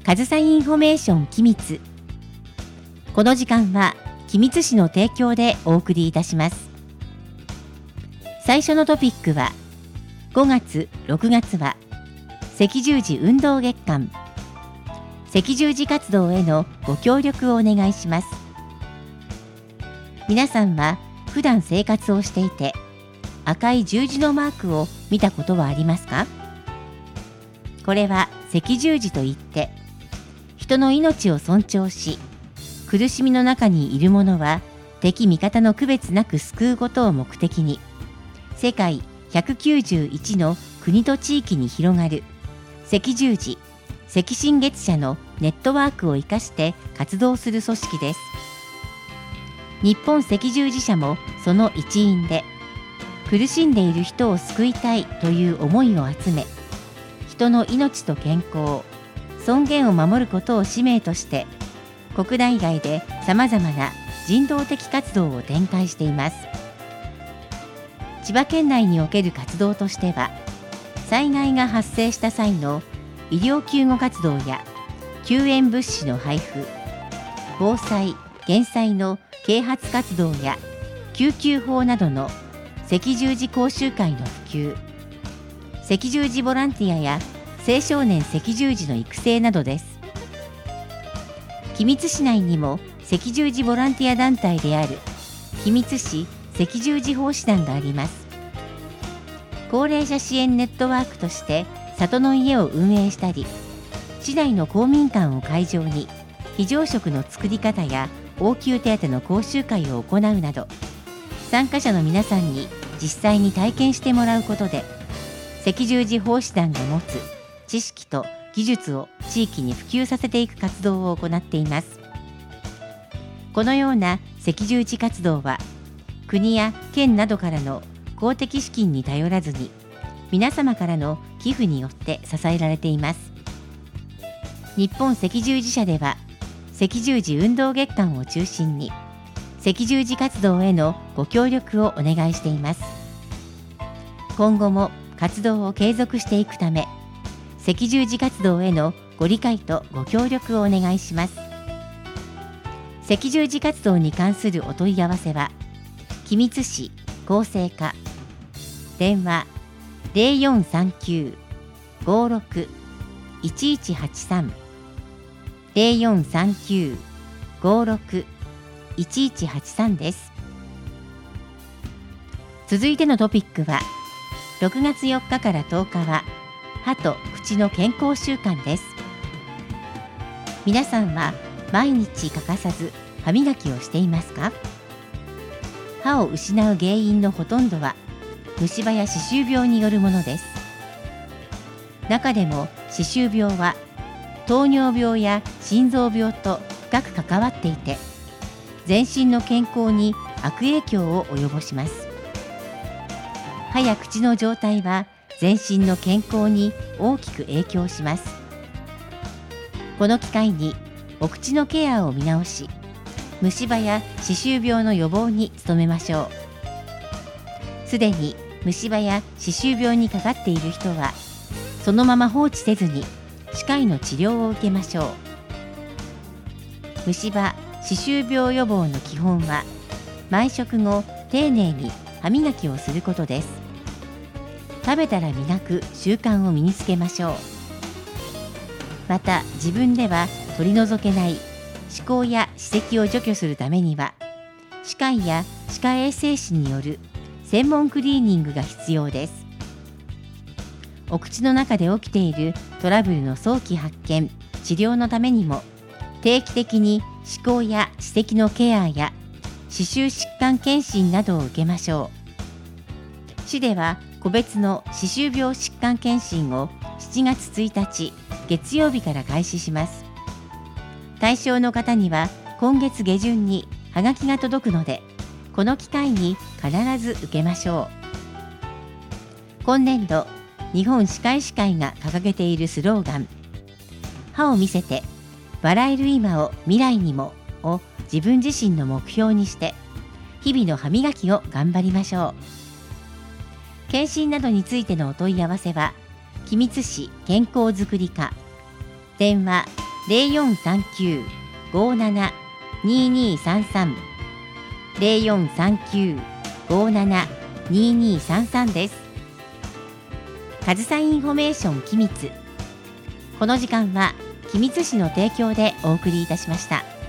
かずさインフォメーション機密。この時間は君津市の提供でお送りいたします。最初のトピックは5月6月は赤十字運動月間、赤十字活動へのご協力をお願いします。皆さんは普段生活をしていて赤い十字のマークを見たことはありますか？これは赤十字といって人の命を尊重し、苦しみの中にいる者は敵味方の区別なく救うことを目的に世界191の国と地域に広がる赤十字・赤新月社のネットワークを生かして活動する組織です。日本赤十字社もその一員で、苦しんでいる人を救いたいという思いを集め、人の命と健康、尊厳を守ることを使命として国内外でさまざまな人道的活動を展開しています。千葉県内における活動としては、災害が発生した際の医療救護活動や救援物資の配布、防災・減災の啓発活動や救急法などの赤十字講習会の普及、赤十字ボランティアや青少年赤十字の育成などです。君津市内にも赤十字ボランティア団体である君津市赤十字奉仕団があります。高齢者支援ネットワークとして里の家を運営したり、市内の公民館を会場に非常食の作り方や応急手当の講習会を行うなど、参加者の皆さんに実際に体験してもらうことで、赤十字奉仕団が持つ知識と技術を地域に普及させていく活動を行っています。このような赤十字活動は、国や県などからの公的資金に頼らずに、皆様からの寄付によって支えられています。日本赤十字社では、赤十字運動月間を中心に赤十字活動へのご協力をお願いしています。今後も活動を継続していくため、赤十字活動へのご理解とご協力をお願いします。赤十字活動に関するお問い合わせは、君津市厚生課、電話 0439-56-1183 0439-56-1183 です。続いてのトピックは、6月4日から10日は歯と口の健康週間です。皆さんは毎日欠かさず歯磨きをしていますか？歯を失う原因のほとんどは虫歯や歯周病によるものです。中でも歯周病は糖尿病や心臓病と深く関わっていて、全身の健康に悪影響を及ぼします。歯や口の状態は全身の健康に大きく影響します。この機会にお口のケアを見直し、虫歯や歯周病の予防に努めましょう。すでに虫歯や歯周病にかかっている人は、そのまま放置せずに歯科医の治療を受けましょう。虫歯・歯周病予防の基本は、毎食後丁寧に歯磨きをすることです。食べたら磨く習慣を身につけましょう。また、自分では取り除けない歯垢や歯石を除去するためには、歯科医や歯科衛生士による専門クリーニングが必要です。お口の中で起きているトラブルの早期発見・治療のためにも、定期的に歯垢や歯石のケアや歯周疾患検診などを受けましょう。市では個別の歯周病疾患検診を7月1日月曜日から開始します。対象の方には今月下旬にハガキが届くので、この機会に必ず受けましょう。今年度、日本歯科医師会が掲げているスローガン、歯を見せて笑える今を未来にもを自分自身の目標にして、日々の歯磨きを頑張りましょう。検診などについてのお問い合わせは、君津市健康づくり課、電話 0439-57-2233 0439-57-2233です。かずさインフォメーション君津。この時間は君津市の提供でお送りいたしました。